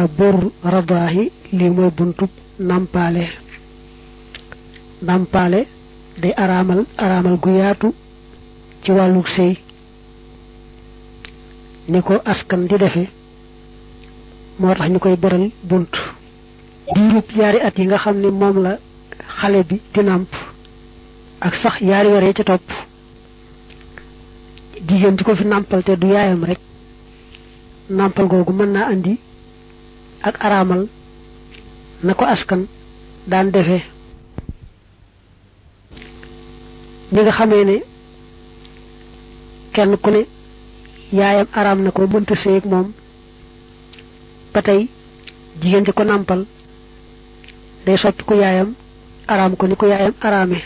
baabur radaahi lii mooy buntub nampaale day araamal gu yaatu ci wàllu sëy ni ko askan di defe moo tax ñu koy beral bunt diirub yaari at yi nga xam ne moom la xale bi di nàmp ak sax yaari weer ca topp jigéen ji ko fi nàmpal te du yaayam rek nàmpal googu mën naa andi ak araamal na ko askan daan defee ñi nga xamee ne kenn ku ne yaayam araam na ko mënta sëy ak moom ba tey jigéen ji ko nàmpal day soppi ku yaayam araam ko ni ko yaayam araame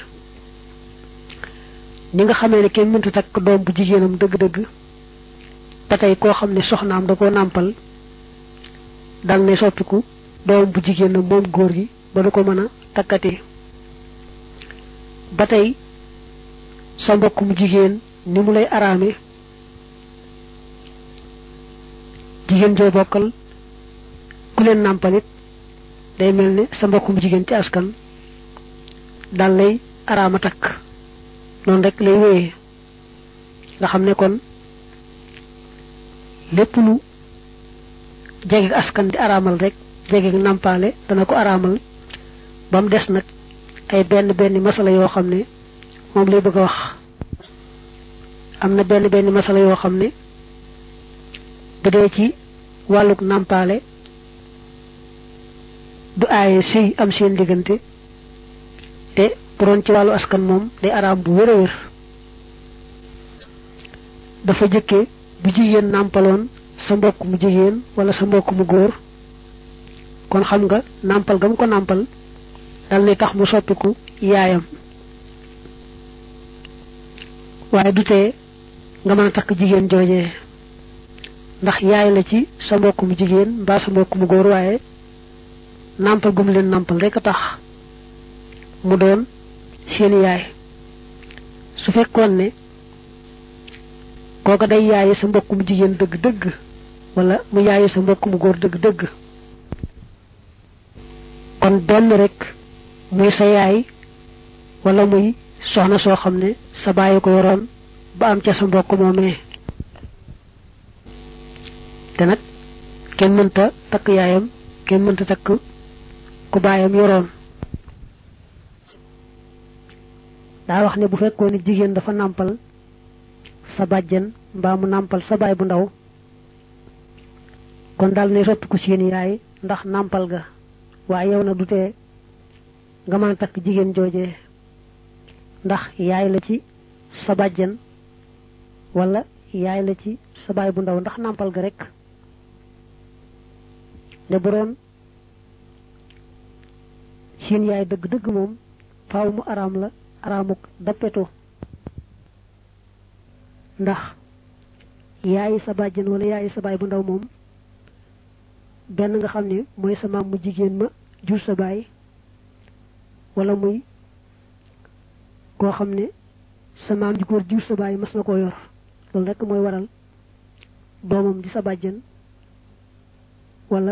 ñi nga xamee ne kenn mënta takk doom bu jigéenam dëgg-dëgg ba tey koo xam ne soxnaam da koo nàmpal dal ne soppiku doom bu jigéenam moom góor gi ba du ko mën a takkatee ba tey sa mbokk mu jigéen ni mu lay araame jigéen joo bokkal ku leen nàmpalit day mel ne sa mbokk mu jigéen ci askan dal lay araama takk noonu rek lay wéyee nga xam ne kon lépp lu jege askan di araamal rek jege nàmpaale dana ko araamal ba mu des nag ay benn masala yoo xam ne moom lay bëgg a wax am na benn masala yoo xam ne bu dee ci wàlluk nàmpaale du aaye sëy am seen diggante te bu doon ci wàllu askan moom day araam bu wér a wér dafa jëkke bu jigéen nàmpaloon sa mbokk mu jigéen wala sa mbokk mu góor kon xam nga nàmpal gam ko nàmpal dal ne tax mu soppiku yaayam waaye du tee nga mën a takk jigéen joojee ndax yaay la ci sa mbokk mu jigéen mbaa sa mbokk mu góor waaye nàmpal gum leen nàmpal rek a tax mu doon seen yaay su fekkoon ne kooka day yaaye sa mbokk mu jigéen dëgg-dëgg wala mu yaaye sa mbokk mu góor dëgg-dëgg kon benn rek muy sa yaay wala muy soxna soo xam ne sa bàyyi ko yoroon ba am ca sa mbokk moomee te nag kenn mënta takk yaayam kenn mënta takk ku baayam yoroon daa wax ne bu fekkoon ne jigéen dafa nàmpal sa bàjjen mbaa mu nàmpal sa baay bu ndaw kon daal ne soppiku seen yaay ndax nàmpal ga waaye yow na du tee nga mën a takk jigéen joojee ndax yaay la ci sa bàjjen wala yaay la ci sa baay bu ndaw ndax nàmpal ga rek ne bu doon seen yaay dëgg-dëgg moom faaw mu araam la araamuk dappetu ndax yaayi sa bàjjen wala yaayi sa baay bu ndaw moom benn nga xam ne mooy sa maam mu jigéen ma jur sa baay wala muy koo xam ne sa maam ji góor jur sa baay mas na koo yor loolu rekk mooy waral doomam di sa bàjjen wala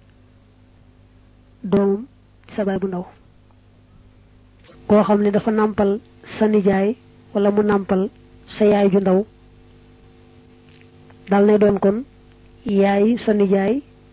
doomam di sa baay bu ndaw koo xam ne dafa nàmpal sa nijaay wala mu nàmpal sa yaay ju ndaw dal nay doon kon yaay sa nijaay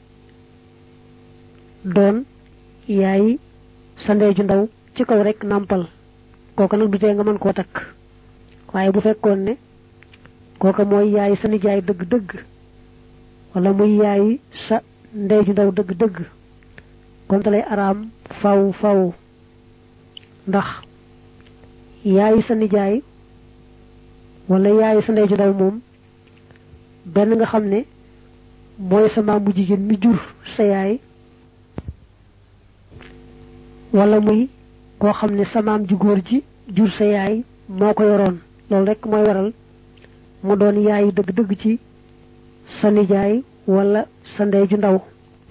doon yaay sa ndey ju ndaw ci kaw rek nàmpal kooka nag du tee nga mën koo takk waaye bu fekkoon ne kooka mooy yaay sa nijaay dëgg-dëgg wala muy yaay sa ndey ju ndaw dëgg-dëgg kon te lay araam faw ndax yaay sa nijaay wala yaay sa ndey ju ndaw moom benn nga xam ne mooy sa maam mu jigéen mi jur sa yaay wala muy koo xam ne sa maam ju góor ji jur sa yaay moo ko yoroon loolu rek mooy waral mu doon yaay dëgg-dëgg ci sa nijaay wala sa ndey ju ndaw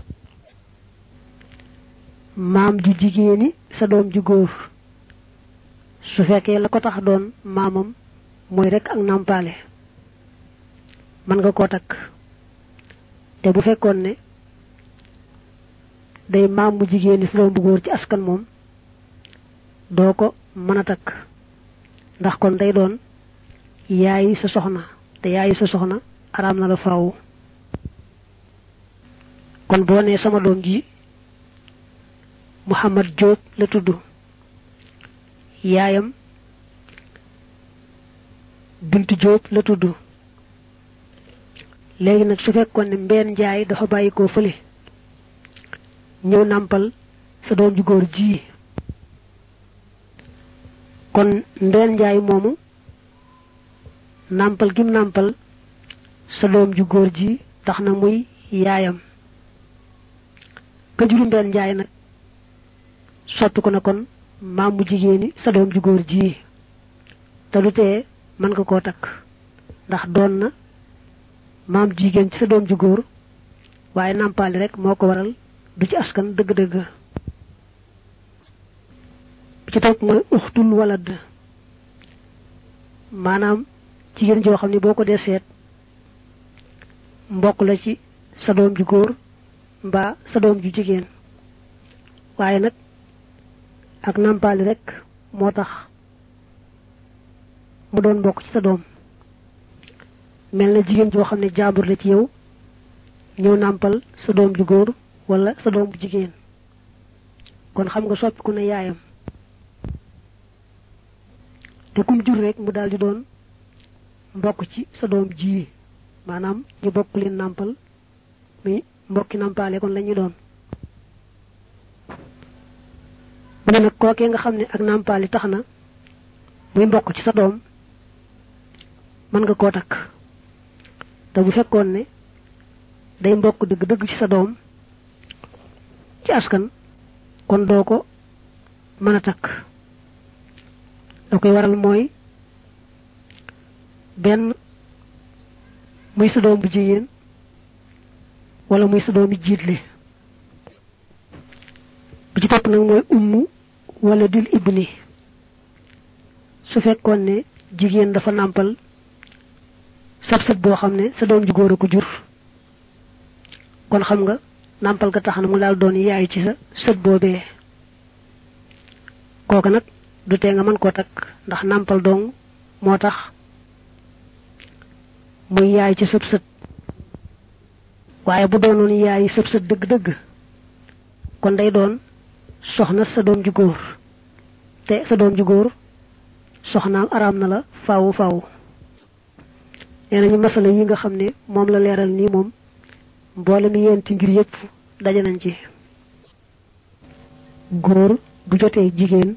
maam ju jigéeni sa doom ju góor su fekkee la ko tax doon maamam mooy rek ak nàmpaale mën nga koo takk te bu fekkoon ne day maam mu jigéen ni sa doom bu góor ci askan moom doo ko mën a takk ndax kon day doon yaayi sa soxna te yaayi sa soxna araam na la faaw. kon boo nee sama doom ji Muhammad Jóob la tudd yaayam Bintu Jóob la tudd léegi nag su fekkoon ne Mbeen Njaay dafa bàyyi koo fële ñëw nàmpal sa doom ju góor ji kon Mbeen Njaay moomu nàmpal gim nàmpal sa doom ju góor ji tax na muy yaayam ka juru Mbeen Njaay nag soppi ko na kon maam mu jigéeni sa doom ju góor ji te du tee mën nga koo takk ndax doon na maam jigéen ci sa doom ju góor waaye nàmpaali rek moo ko waral du ci askan dëgg-dëgg. ci topp mooy uxtul walad maanaam jigéen joo xam ne boo ko dee seet mbokk la ci sa doom ju góor mbaa sa doom ju jigéen waaye nag ak nàmpaali rek moo tax mu doon mbokk ci sa doom mel na jigéen joo xam ne jaambur la ci yow ñëw nàmpal sa doom ju góor wala sa doom bu jigéen kon xam nga soppiku na yaayam te kum jur rek mu daal di doon mbokk ci sa doom ji maanaam ñu bokk leen nàmpal mi mbokki nàmpaale kon la ñuy doon bu ne nag kookee nga xam ne ak nàmpaali tax na muy mbokk ci sa doom mën nga koo takk te bu fekkoon ne day mbokk dëgg-dëgg ci sa doom ci askan kon doo ko mën a takk da koy waral mooy benn muy sa doom bu jigéen wala muy sa doomi jiitle bu ci topp nag mooy ummu wala dil ibni su fekkoon ne jigéen dafa nàmpal sët boo xam ne sa doom ju góor a ko jur kon xam nga nàmpal ga tax na mu daal doon yaay ci sa sët boobee kooka nag du tee nga mën koo takk ndax nàmpal dong moo tax muy yaay ci sëb sët waaye bu doonoon yaay sëb sët dëgg-dëgg kon day doon soxna sa doom ju góor te sa doom ju góor soxnaam araam na la faawu faawu nee nañu masala yi nga xam ne moom la leeral nii moom mboole mi yenti ngir yépp daje nañ ci góor bu jotee jigéen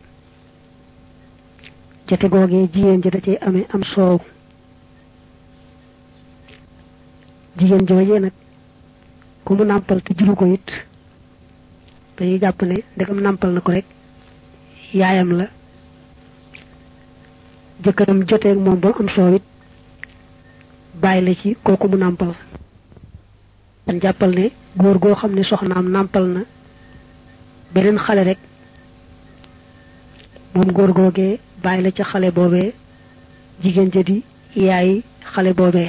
jote googee jigéen ja da cee amee am soow jigéen joojee nag ku mu nàmpal te juru ko it dañuy jàpp ne ndegam nàmpal na ko rek yaayam la jëkkëram joteeg moom ba am soow it bàyyi la ci kooku mu nàmpal dan jàppal ne góor goo xam ne soxnaam nàmpal na beneen xale rek moom góor googee bàyyi la ca xale boobee jigéen ja di yaay xale boobee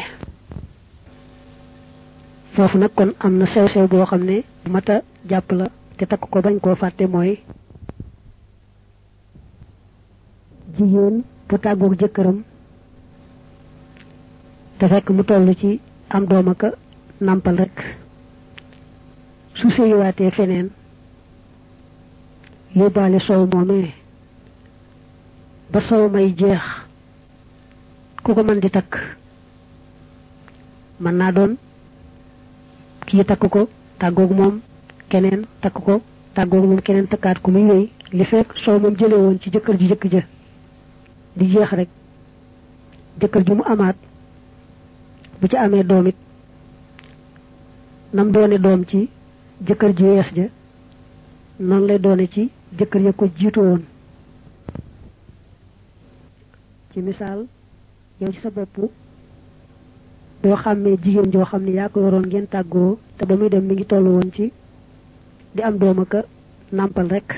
foofu nag kon am na sew sew boo xam ne mata jàpp la te takk ko bañ koo fàtte mooy jigéen bu tàggoog jëkkëram te fekk mu toll ci am doom ak nàmpal rek su séyiwaatee feneen yóbbaale soow moomee ba soow may jeex ku ko mën di takk mën naa doon kii takk ko tàggoog moom keneen takk ko tàggoog moom keneen takkaat ko muy wéy li fekk soow moom jële woon ci jëkkër ji jëkk ja di jeex rek jëkkër ji mu amaat bu ci amee doom it nam doone doom ci jëkkër ji yees ja noonu lay doone ci jëkkër ya ko jiitu woon ci misaal yow ci sa bopp doo xàmmee jigéen joo xam ne yaa ko yoroon ngeen tàggoo te ba muy dem mi ngi toll woon ci di am doom ak nàmpal rek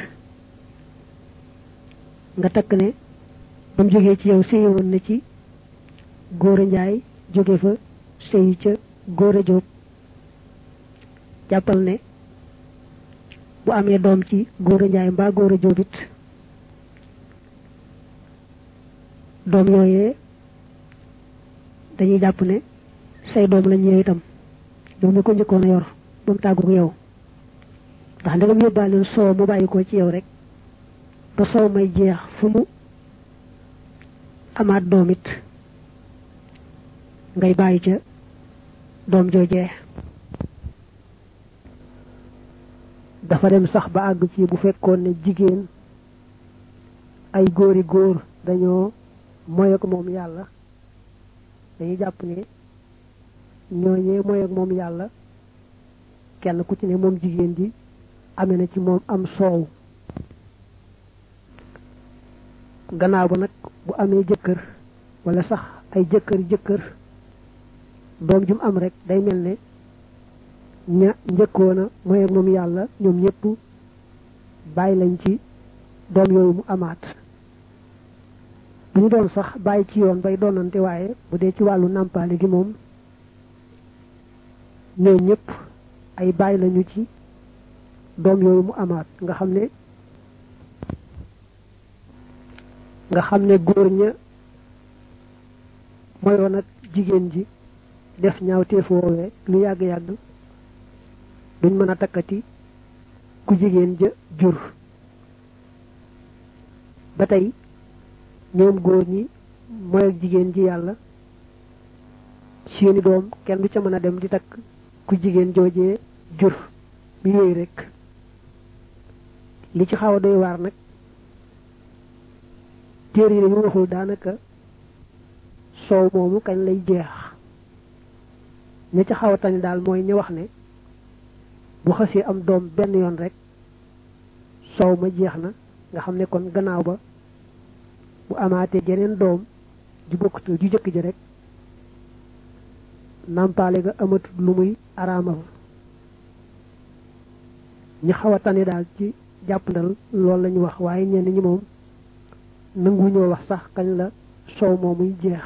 nga takk ne ba mu jógee ci yow séyi woon na ci góor a njaay jóge fa séyi ca góor a jóob jàppal ne bu amee doom ci góor a njaay mbaa góor a jóobit doom yooyee dañuy jàpp ne say doom lañ yow itam yow mi ko njëkkoon a yor ba mu tàggu yow ndax ndegam yóbbaale soow mu bàyyi ko ci yow rek ba soow may jeex fu mu amaat doom it ngay bàyyi ca doom joojee dafa dem sax ba àgg ci bu fekkoon ne jigéen ay góori góor dañoo moy ak moom yàlla dañuy jàpp ne ñooñee moy ak moom yàlla kenn ku ci ne moom jigéen ji amee na ci moom am soow gannaaw ba nag bu amee jëkkër wala sax ay jëkkër doom jum am rek day mel ne ña njëkkoona moy ak moom yàlla ñoom ñëpp bàyyi lañ ci doom yooyu mu amaat bu ñu doon sax bàyyi ci yoon bay doonante waaye bu dee ci wàllu nàmpaale gi moom ñoom ñëpp ay bàyyi lañu ci doom yooyu mu amaat nga xam ne góor ña moyoon ak jigéen ji def ñaawteef woowee lu yàgg-yàgg duñ mën a takkati ku jigéen ja jur ba tey ñoom góor ñi mooy ak jigéen ji yàlla seeni doom kenn du ca mën a dem di takk ku jigéen joojee jur mi yooyu rek li ci xaw a doy waar nag téere yi dañu waxul daanaka soow moomu kañ lay jeex ña ca xaw a tane daal mooy ñu wax ne bu xasee am doom benn yoon rek soow ma jeex na nga xam ne kon gannaaw ba bu amaatee geneen doom ju bokkut ju jëkk ji rek nàmpaale ga amatul lu muy araamal ñi xaw a tane daal ci jàppandal loolu la ñu wax waaye ñenn ñi moom nangu ñoo wax sax kañ la soow moomuy jeex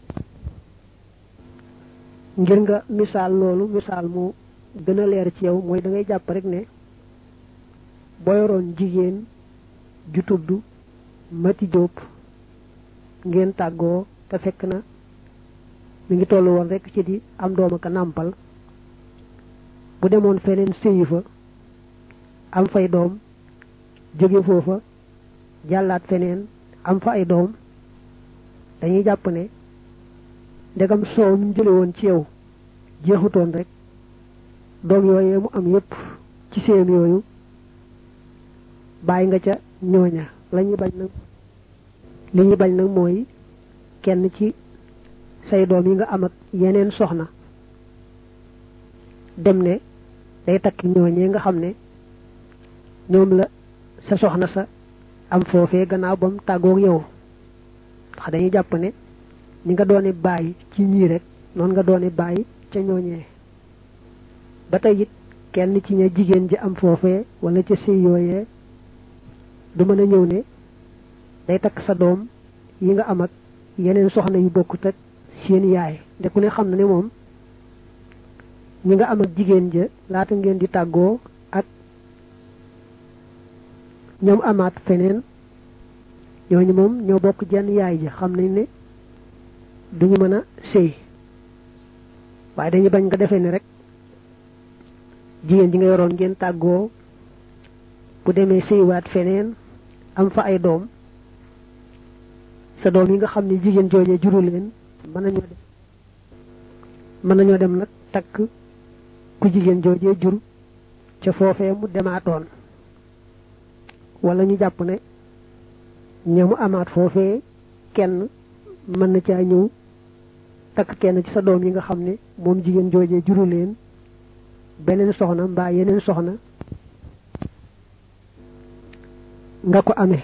ngir nga misaal loolu misaal mu gën a leer ci yow mooy da ngay jàpp rek ne boo yoroon jigéen ju tudd Mati Jóob ngeen tàggoo te fekk na mi ngi tollu woon rek ci di am doom ak nàmpal bu demoon feneen séyi fa am fay doom jóge foofa jàllaat feneen am fa ay doom dañuy jàpp ne ndegam soow mu jële woon ci yow jeexutoon rek doom yooyee mu am yépp ci séem yooyu bàyyi nga ca ñooña li ñuy bañ nag mooy kenn ci say doom yi nga am ak yeneen soxna dem ne day takki ñooñee nga xam ne ñoom la sa soxna sa am foofee gannaaw ba mu tàggoog yow ndax dañuy jàpp ne ni nga doone bàyyi ci ñii rek noonu nga doone bàyyi ca ñooñee ba tey it kenn ci ña jigéen ji am foofee wala ca sëy yooyee du mën a ñëw ne day takk sa doom yi nga am ak yeneen soxna yu bokkut ak seen yaay de ku ne xam na ne moom ñi nga am ak jigéen ja laata ngeen di tàggoo ak ñoom amaat feneen ñooñu moom ñoo bokk jenn yaay ji xam nañ ne duñu mën a sëy waaye dañuy bañ nga defee ne rek jigéen ji nga yoroon ngeen tàggoo bu demee sëywaat feneen am fa ay doom sa doom yi nga xam ne jigéen joojee juru leen mën nañoo dem nag takk ku jigéen joojee jur ca foofee mu demaatoon wala ñu jàpp ne ñamu amaat foofee kenn mën na caa ñëw takk kenn ci sa doom yi nga xam ne moom jigéen joojee juru leen beneen soxna mbaa yeneen soxna nga ko amee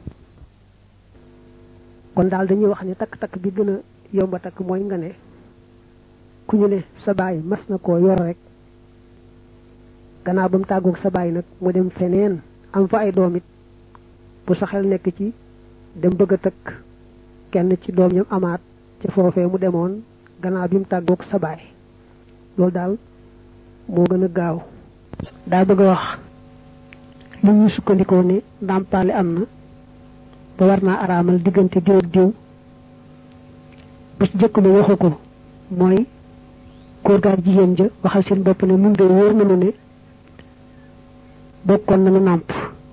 kon daal dañuy wax ne takk-takk bi gën a yomba takk mooy nga ne ku ñu ne sa baay mas na koo yor rek gannaaw ba mu tàggoog sa baay nag mu dem feneen am fa ay doom it bu sa xel nekk ci dem bëgg a takk kenn ci doom ñam amaat ca foofee mu demoon gannaaw bi mu tàggoog sa baay loolu daal moo gën a gaaw daa bëgg a wax lu ñu sukkandikoo ne ndàmpaale am na ba war naa araamal diggante diw ak diw ba ci jëkk ba waxu ko mooy góor gaak jigéen ja waxal seen bopp ne mun de wóor nañu ne bokkoon nañu nàmp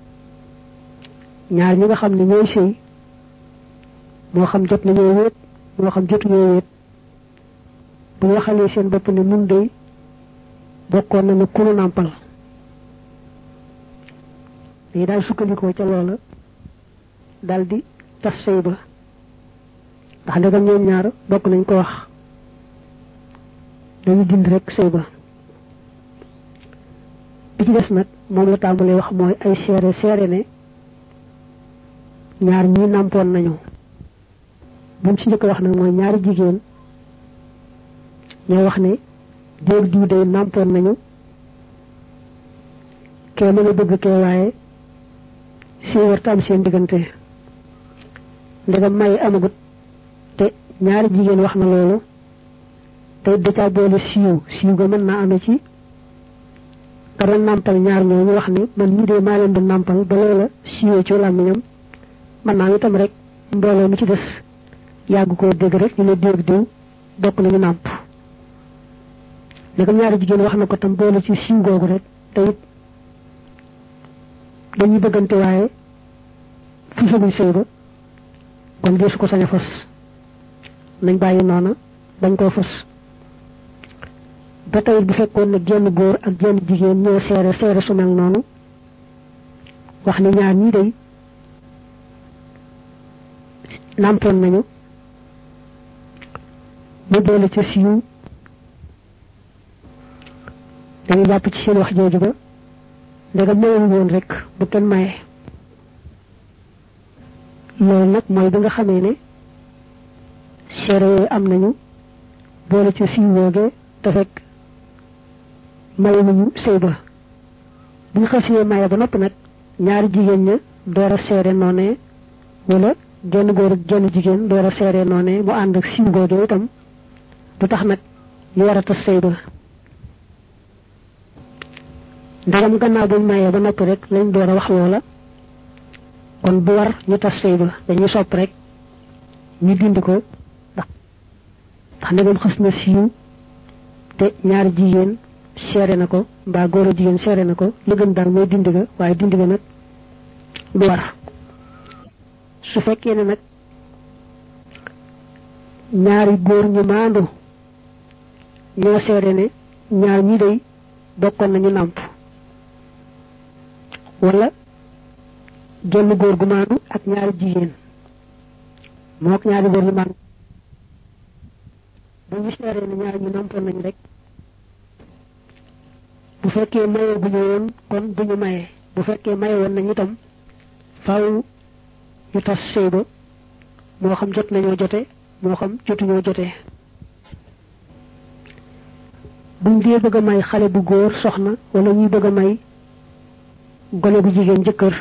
ñaar ñi nga xam ne ñooy sëy moo xam jot nañoo wéet moo xam jotuñoo wéet bu ñu waxalee seen bopp ne mun de bokkoon nañu ku nu nàmpal dañu daal sukkandikoo ca loola dal di tas sëy ba ndax ndegam ñoom ñaar bokk nañ ko wax dañu dind rek sëy ba bi ci des nag moom la tàmbalee wax mooy ay seere ne ñaar ñi nàmpoon nañu buñ ci njëkk wax nag mooy ñaari jigéen ñoo wax ne diw diw day nàmpoon nañu kee mën a bëgg kee waaye siiwar tam seen diggante ndegam may amagut te ñaari jigéen wax na loolu te da caa boole siiw ga mën naa amee ci ka doon nàmpal ñaar ñoo ñu wax ne man ñii de maa leen di nàmpal ba loola siiwee ci làmmiñam mën naa itam rek mbooloo mi ci des yàgg koo dégg rek ñu ne diw diw bokk nañu nàmp ndegam ñaari jigéen wax na ko tam boole ci siiw googu rek te it dañuy bëggante waaye fusaguñ sëy ba kon deesu ko sañ a fas nañ bàyyi noona bañ koo fas ba tey bu fekkoon ne genn góor ak genn jigéen ñoo seere su mel noonu wax ne ñaar ñii day nàmpoon nañu mu boole ca siiw dañuy jàpp ci seen wax jooju ba ndegam mayewuñ woon rek bu kenn maye loolu nag mooy bi nga xamee ne seere yooyu am nañu boole ci siiw woogee te fekk mayewuñu sëy ba bu ñu xasee maye ba noppi nag ñaari jigéen ña door a seere noonee wala genn góor ak genn jigéen door a seere noonee mu ànd ak siiw googee itam du tax nag ñu war a tas sëy ba ndagam gannaaw buñ mayee ba noppi rek lañ door a wax loola kon bu war ñu tas sëy ba dañuy sopp rek ñu dindi ko ndax ndegam xës na siiw te ñaari jigéen seere na ko mbaa góor a jigéen seere na ko li gën daal mooy dindi ga waaye dindi ga nag du war su fekkee ne nag ñaari góor ñu maandu ñoo seere ne ñaar ñi day bokkoon nañu nàmp wala genn góor gu maandu ak ñaari jigéen moo ak ñaari góor ñu maandu bu ñu seere ne ñaar ñu nàmpoon nañ rek bu fekkee maye gu ñu woon kon bu ñu maye bu fekkee maye woon nañ itam faaw ñu tas sëy ba moo xam jot nañoo jote moo xam jotuñoo jote buñ dee bëgg a may xale bu góor soxna wala ñuy bëgg a may gone gu jigéen jëkkër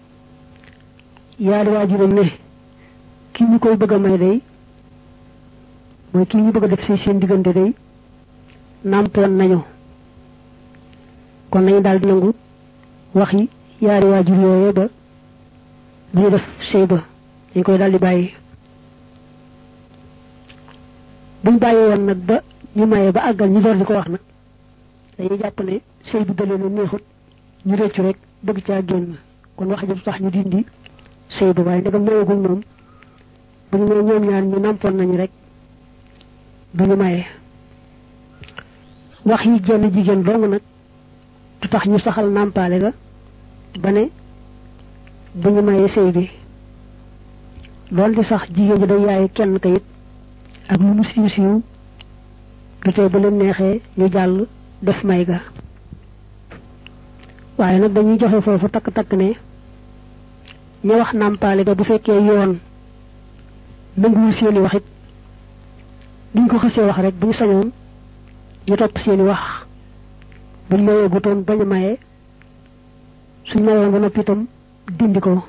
yaari waajuram ne kii ñu koy bëgg a may day mooy kii ñu bëgg a def si seen diggante day nàmpoon nañu kon nañu daal di nangu waxi yaari waajur yooyu ba bu ñu def sëy ba dañ koy daal di bàyyi buñ bàyyi woon nag ba ñu maye ba àggal ñu door di ko wax nag dañuy jàpp ne sëy bi dalee na neexut ñu rëccu rek bëgg caa génn kon wax ji tax ñu dindi sëy ba waaye ndegam mayagul moom bu ñu nee ñoom ñaar ñu nàmpoon nañu rek du ñu maye wax yi jenn jigéen dong nag du tax ñu saxal nàmpaale ga ba ne bu ñu mayee sëy bi loolu di sax jigéen ji day yaay kenn kayit ak lu mu siiw siiw du tey ba leen neexee ñu jàll def may ga waaye nag dañuy joxe foofu takk-takk ne ñu wax nàmpaale ga bu fekkee yoon nanguwul seeni wax it duñ ko xësee wax rek bu ñu sañoon ñu topp seeni wax buñ mayee gutoon bañ a maye suñ mayoon ba noppi itam dindi ko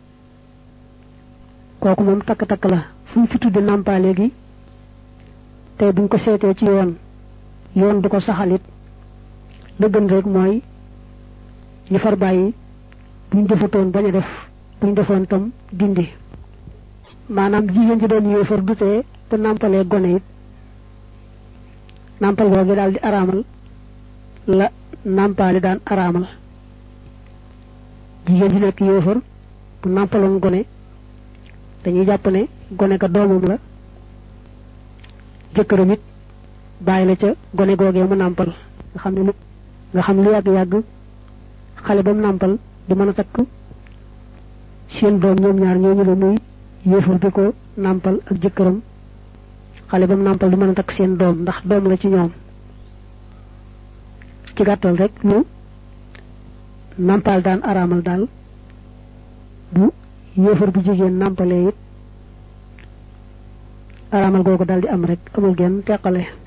kooku moom takk-takk la fu ñu fi tudde nàmpaale gi tey buñ ko seetee ci yoon du ko saxalit la gën rek mooy ñu far bàyyi buñ defutoon bañ a def buñ defoon tam dindi maanaam jigéen ji doon yéefar du tee te nàmpalee gone it nàmpal googu daal di araamal la nàmpaali daan araamal jigéen ji nekk yéefar bu nàmpaloon gone dañuy jàpp ne gone ka doomam la jëkkëram it bàyyi la ca gone googee mu nàmpal nga xam lu yàgg-yàgg xale ba mu nàmpal du mën a takk seen doom ñoom ñaar ñooñu la muy yéefar bi ko nàmpal ak jëkkëram xale ba mu nàmpal du mën a takk seen doom ndax doom la ci ñoom ci gàttal rek lu nàmpal daan araamal daal bu yéefar bu jigéen nàmpalee it araamal googu daal di am rek amul genn teqale